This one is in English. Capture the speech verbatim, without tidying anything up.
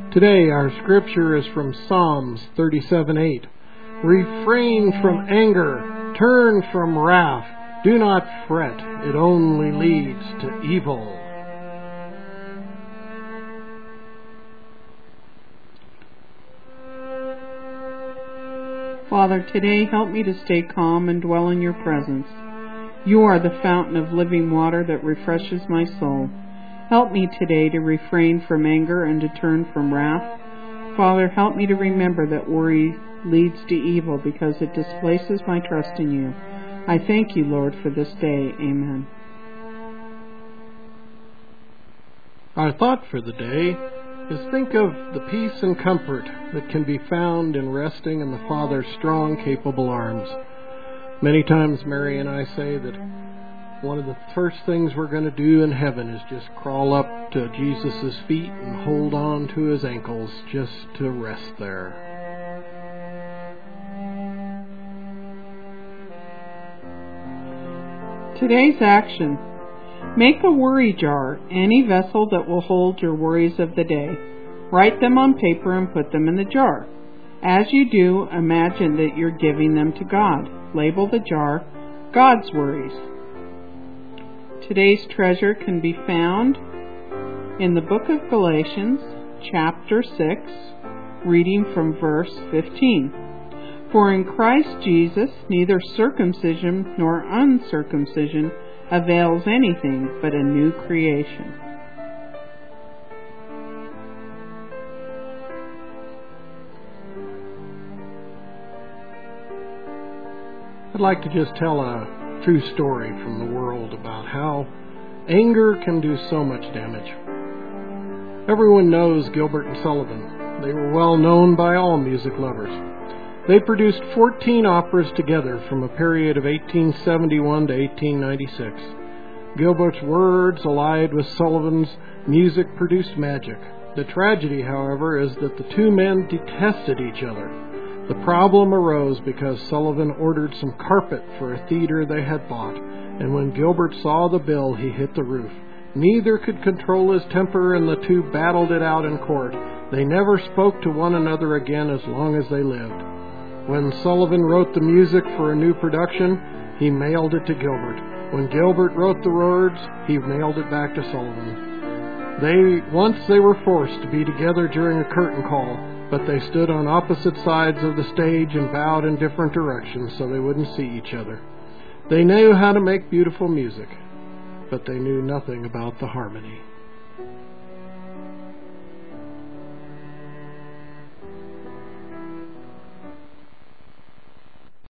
Today our scripture is from Psalms thirty-seven eight. Refrain from anger, turn from wrath, do not fret, it only leads to evil. Father, today help me to stay calm and dwell in your presence. You are the fountain of living water that refreshes my soul. Help me today to refrain from anger and to turn from wrath. Father, help me to remember that worry leads to evil because it displaces my trust in you. I thank you, Lord, for this day. Amen. Our thought for the day is think of the peace and comfort that can be found in resting in the Father's strong, capable arms. Many times Mary and I say that one of the first things we're going to do in heaven is just crawl up to Jesus' feet and hold on to his ankles just to rest there. Today's action. Make a worry jar, any vessel that will hold your worries of the day. Write them on paper and put them in the jar. As you do, imagine that you're giving them to God. Label the jar, God's Worries. Today's treasure can be found in the book of Galatians, chapter six, reading from verse fifteen. For in Christ Jesus neither circumcision nor uncircumcision avails anything but a new creation. I'd like to just tell a true story from the world about how anger can do so much damage. Everyone knows Gilbert and Sullivan. They were well known by all music lovers. They produced fourteen operas together from a period of eighteen seventy-one to eighteen ninety-six. Gilbert's words, allied with Sullivan's music, produced magic. The tragedy, however, is that the two men detested each other. The problem arose because Sullivan ordered some carpet for a theater they had bought, and when Gilbert saw the bill, he hit the roof. Neither could control his temper, and the two battled it out in court. They never spoke to one another again as long as they lived. When Sullivan wrote the music for a new production, he mailed it to Gilbert. When Gilbert wrote the words, he mailed it back to Sullivan. They once they were forced to be together during a curtain call, but they stood on opposite sides of the stage and bowed in different directions so they wouldn't see each other. They knew how to make beautiful music, but they knew nothing about the harmony.